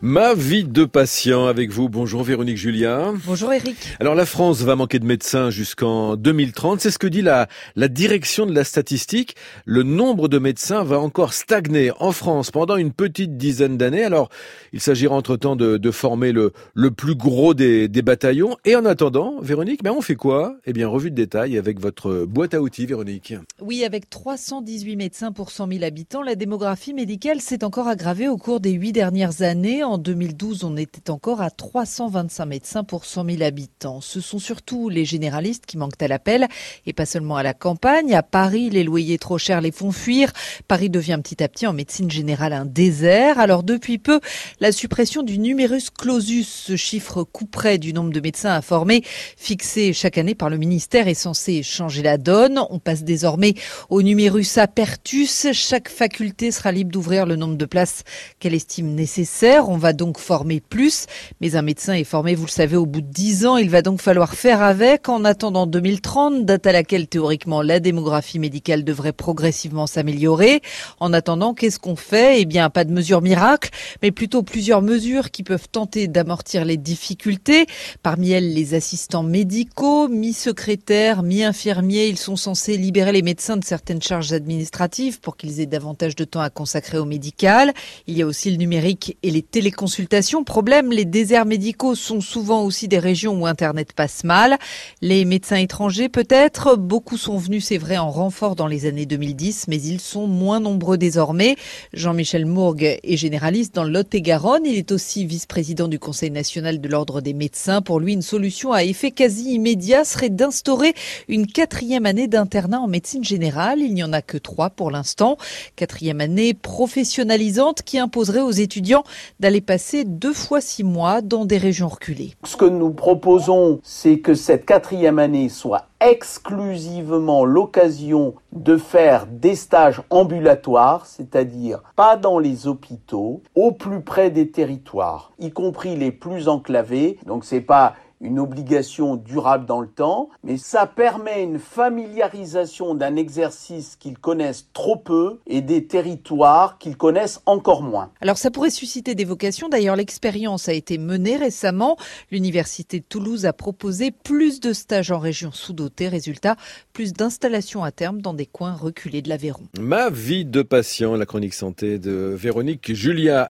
Ma vie de patient avec vous. Bonjour Véronique Julien. Bonjour Eric. Alors la France va manquer de médecins jusqu'en 2030. C'est ce que dit la direction de la statistique. Le nombre de médecins va encore stagner en France pendant une petite dizaine d'années. Alors il s'agira entre-temps de former le plus gros des bataillons. Et en attendant, Véronique, on fait quoi? Eh bien, revue de détail avec votre boîte à outils, Véronique. Oui, avec 318 médecins pour 100 000 habitants, la démographie médicale s'est encore aggravée au cours des 8 dernières années. En 2012, on était encore à 325 médecins pour 100 000 habitants. Ce sont surtout les généralistes qui manquent à l'appel, et pas seulement à la campagne. À Paris, les loyers trop chers les font fuir. Paris devient petit à petit en médecine générale un désert. Alors depuis peu, la suppression du numerus clausus, ce chiffre couperet du nombre de médecins à former, fixé chaque année par le ministère, est censé changer la donne. On passe désormais au numerus apertus. Chaque faculté sera libre d'ouvrir le nombre de places qu'elle estime nécessaire. On va donc former plus. Mais un médecin est formé, vous le savez, au bout de 10 ans. Il va donc falloir faire avec. En attendant 2030, date à laquelle théoriquement la démographie médicale devrait progressivement s'améliorer. En attendant, qu'est-ce qu'on fait? Eh bien, pas de mesures miracles, mais plutôt plusieurs mesures qui peuvent tenter d'amortir les difficultés. Parmi elles, les assistants médicaux, mi-secrétaires, mi-infirmiers. Ils sont censés libérer les médecins de certaines charges administratives pour qu'ils aient davantage de temps à consacrer au médical. Il y a aussi le numérique et les téléconsultations. Problème, les déserts médicaux sont souvent aussi des régions où Internet passe mal. Les médecins étrangers, peut-être. Beaucoup sont venus, c'est vrai, en renfort dans les années 2010, mais ils sont moins nombreux désormais. Jean-Michel Mourgue est généraliste dans le Lot-et-Garonne. Il est aussi vice-président du Conseil national de l'Ordre des médecins. Pour lui, une solution à effet quasi immédiat serait d'instaurer une 4e année d'internat en médecine générale. Il n'y en a que 3 pour l'instant. 4e année professionnalisante qui imposerait aux étudiants d'aller passer 2 fois 6 mois dans des régions reculées. Ce que nous proposons, c'est que cette 4e année soit exclusivement l'occasion de faire des stages ambulatoires, c'est-à-dire pas dans les hôpitaux, au plus près des territoires, y compris les plus enclavés. Donc c'est pas une obligation durable dans le temps, mais ça permet une familiarisation d'un exercice qu'ils connaissent trop peu et des territoires qu'ils connaissent encore moins. Alors ça pourrait susciter des vocations. D'ailleurs, l'expérience a été menée récemment. L'Université de Toulouse a proposé plus de stages en région sous-dotée. Résultat, plus d'installations à terme dans des coins reculés de l'Aveyron. Ma vie de patient, la chronique santé de Véronique Julien.